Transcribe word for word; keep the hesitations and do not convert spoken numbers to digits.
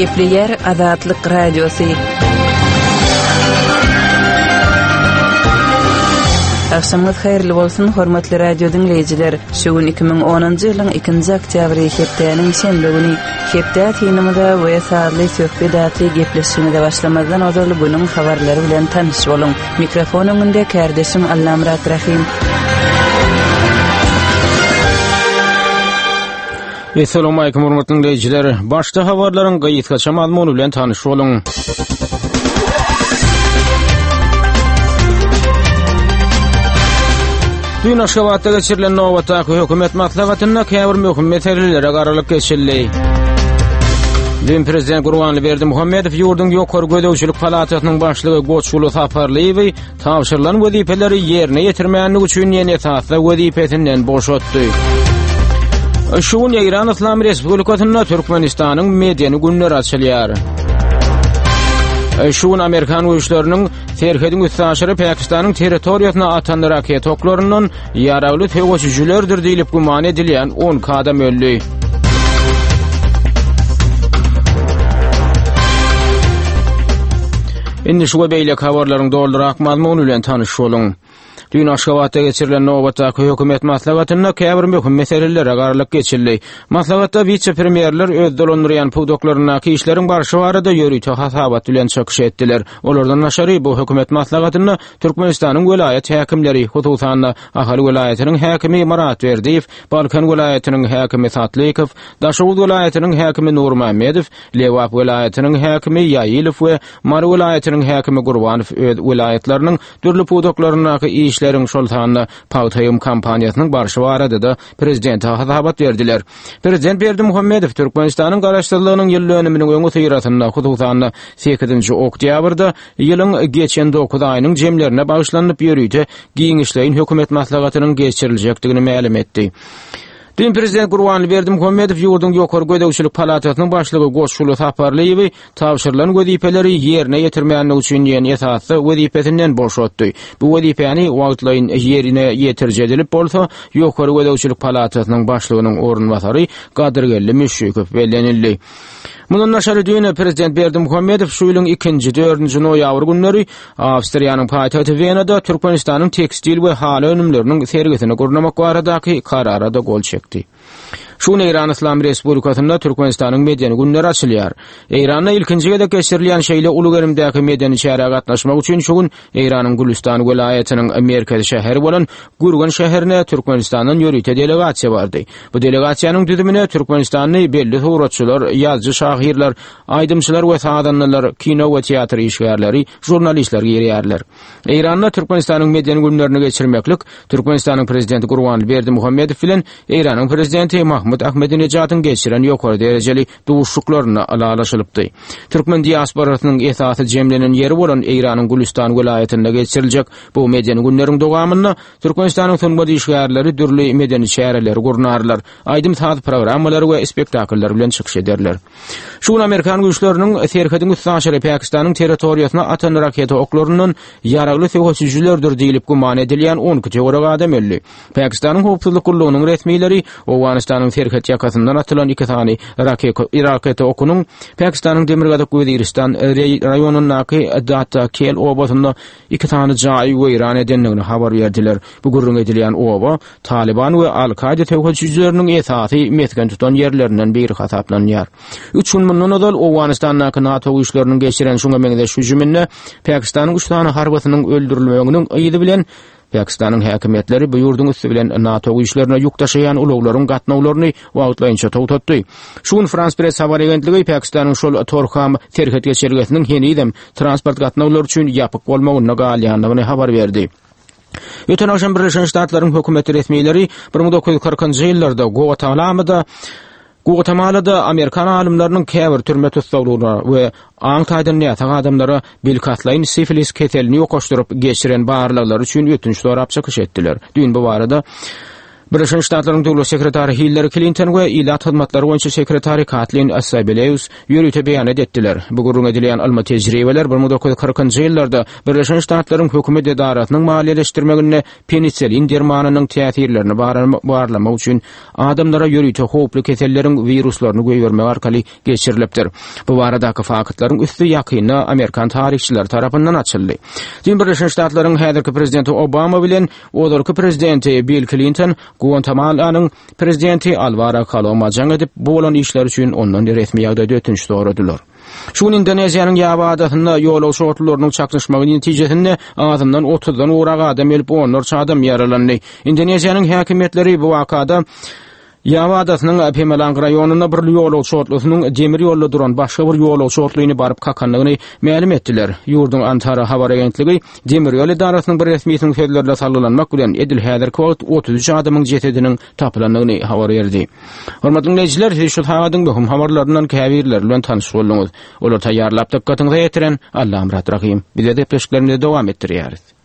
Gepleyer Azatlyk Radiosu. Akşamınız hayırlı bolsun, hormatly radio dinleyijiler. Şugun iki bin onuncu ýylyň ikinji oktýabry hepdeniň şembe güni hepde tinimizde we saatly söhbet gepleşmede başlamazdan ozurly bunyň habarlary bilen tanyş bolun. Mikrofonuňda kardeşim Allamrat Rahim. Assalamu alaykum hormatly dinleyijiler. Başda habarlaryň gaýytgaça mazmuny bilen tanyş bolun. Dün Aşgabatda geçirilen nowatdaky hökümet maslahatyna käbir möhüm meselelere garalyk geçildi. Dün Prezident Gurbanly Berdimuhammedow ýurdun ýokary gödäwçilik palatasynyň başlygy Goçgulu Saparlyýewy tawşyrylan wezipeleri ýerine ýetirmänligi üçin ýene esasda wezipesinden boşatdy. Şuň Iran Islam Respublikasyna Türkmenistanyň mediýany günleri açylýar. Şuň Amerikan güýçleriniň terhedin üstaşary Pakistanyň territoriýasyna atan raket oklarynyň ýaragly töwüşçülerdir diýilip guman edilýän on adam öldü. Indi şu beýle habarlaryň doldurak mazmuny bilen tanyş bolun. Dün Aşgabatda geçirilen nowatdaky hökümet maslahatyna käbir möhüm meselelere garalyk geçildi. Maslahatda vice-premierler öz dolandyrýan pugdoklarynaky işleriň barşy barada ýörüýte hasabat bilen çöküş etdiler. Olardan naşary bu hökümet maslahatyna Türkmenistanyň welayet häkimleri, hususan Ahali welaýatynyň häkimi Marat Berdiýew, Balkan welaýatynyň häkimi Satlykow, Daşowut welaýatynyň häkimi Nurmahmedow, Lewap welaýatynyň häkimi Ýaýylow we Mar welaýatynyň häkimi Gurbanow öz welaýatlarynyň dürli pugdoklarynaky işleriň şoltanyny pagtaýym kampaniýasynyň barşy barada da prezidente hasabat berdiler. Prezident Berdimuhammedow Türkmenistanyň garaşdyrlygynyň ýyl dönüminiň öňe tyratyna hususan sekizinji oktýabrda ýylyň geçen dokuz aýynyň jemlerine bagyşlanyp ýörüýte giňişleýin hökümet maslahatynyň geçiriljekdigini ma'lum etdi. Dün Prezident Gurbanly Berdimuhammedow ýurdun ýokary gödäwçilik palatasynyň başlygy Goçgulu Saparlyýewy tawşyrylan wezipeleri ýerine ýetirmänligi üçin ýene esasda wezipesinden boşatdy. Bu wezipeni wagtlaýyn ýerine ýetirjedilip bolsa, ýokary gödäwçilik palatasynyň başlygynyň orunbasary Gadyrgelli Müşrikow bellenildi. Mundan naşary dün Prezident Berdimuhammedow şu ýylyň ikinji dördünji noýabr günleri Awstriýanyň paýtagty Wienada Türkmenistanyň tekstil we hala önümleriniň sergisini gurnamak baradaky karara da gol çekdi. Şuň Iran Islam Respublikasyna Türkmenistanyň mediýany günleri açylýar. Iranda ilkinji gedek geçirilen şeýle Ulugerimdäki mediýany şäherä gatnaşmak üçin şuň Iranyň Gülistan welaýatynyň merkezi şäheri bolan Gurgan şäherine Türkmenistanyň ýörüýte delegasiýa bardy. Bu delegasiýanyň düzümine Türkmenistanyň belli suratçylar, ýazgy şahyrlar, aýdymçylar we sadanlar, kino we teatr işgärleri, jurnalistler ýerýärler. Iranda Türkmenistanyň mediýany günlerini geçirmeklik Türkmenistanyň prezidenti Gurbanly Berdimuhammedow bilen Iranyň prezidenti Mahmud Ahmedinejatyň geçiren ýokary derejeli dowuşuklaryna alalaşylypdy. Türkmen diasporasynyň esasy jemlenen ýeri bolan Iranyň Gülistan welaýatyna geçiriljek bu mediýany günleriň dowamyna Türkmenistanyň sunma işgärleri dürli mediýany şäherleri gurnarlar, aýdym saat programmalary we spektakllar bilen çykyş ederler. Şuň Amerikan güýçleriniň serhedin üstaşary Pakistanyň territoriýasyna atan raket oklarynyň ýaragly töwüşçülerdir diýilip guman edilýän on iki adam öldü. Pakistanyň howpsuzlyk gurulunyň resmiýleri Awganistanyň serhed ýakasyndan atylan iki tane raket okunyň Pakistanyň Demirgadak Weziristан raýonundaky Data Kel obasynda iki tane jaý we Iran edenligini habar berdiler. Bu gurrun edilýän oba Taliban we Al-Qaida töwüşçüleriniň esasy mesken tutan ýerlerinden biri hasaplanýar. Üç gün mundan ozal Awganistanyň NATO güýçleriniň geçiren şuňa meňdeş hüjümine Pakistanyň üç tane harbasynyň öldürilmeginiň aýdy bilen Pakistanyň häkimetleri bu ýurdun üstü bilen NATO güýçlerine ýük taşıyan ulaglaryň gatnawlaryny wagtlaýynça togtatdy. Şuň Frans Press habar agentligi Pakistanyň şol Torkham terhet geçirgesiniň henidem transport gatnawlary üçin ýapyk bolmagyny galýanyny habar berdi. Öten akşam Birleşen Ştatlaryň hökümeti resmiýetleri bir ming dokuz ýüz kırkynjy ýyllarda Guatemala'da Guatemala'da Amerikan alimläriniň käbir türme tutulýar we Aňtaýdan ýatak adamlara bilkatlaýyn sifilis ketelini ýokaşdyryp geçiren barlyklar üçin ötünç sorap çykyş etdiler. Dün bu barada Birleşmiş Ştatlaryň Döwlet Sekretary Hillary Clinton we Ilat Hyzmatlary boýunça sekretary Kathleen Assabeleus ýürüýte beýan etdiler. Bu gurrun edilen alma tejribeler bir bin dokuz yüz kırkynjy ýyllarda Birleşmiş Ştatlaryň hökümet edaratynyň maliýeleşdirmegine penisilin dermanynyň täsirlerini barlamak üçin adamlara ýürüýte howply keselleriň wiruslaryny göýbermek arkaly geçirilipdir. Bu baradaky fakatlaryň üstü ýakyna Amerikan tarihçiler tarapyndan açyldy. Birleşmiş Ştatlaryň häzirki prezidenti Obama bilen olarky prezidenti Bill Clinton Guantanamo prezidenti Alvaro Calomajang edip bolan işler üçin ondan resmi ýagdaýda ötünç soradylar. Şuň Indoneziýanyň ýaby adatyna ýolagçy otlarynyň çaklaşmagy netijesinde azyndan otuzdan urak adam ölüp onlarça adam ýaralandy. Indoneziýanyň häkimetleri bu wakada Ýaby adatynyň Pemelang raýonuna bir ýolagçy otlarynyň demir ýolda duran başga bir ýolagçy otlaryny baryp kakanlygyny ma'lum etdiler. Ýurdun Antara habar agentligi demir ýol idarasynyň bir resmiýetiniň sözlerine sallanmak bilen edil häzirki wagt otuz üç adamyň jesediniň tapylandygyny habar berdi. Hormatly dinleýijiler, şu haýadyň möhüm habarlaryndan käbirler bilen tanyş bolduňuz. Olar taýýarlap dikkatiňizi ýetiren Allahym rahim. Bize de peşkelerinde dowam etdirýäris.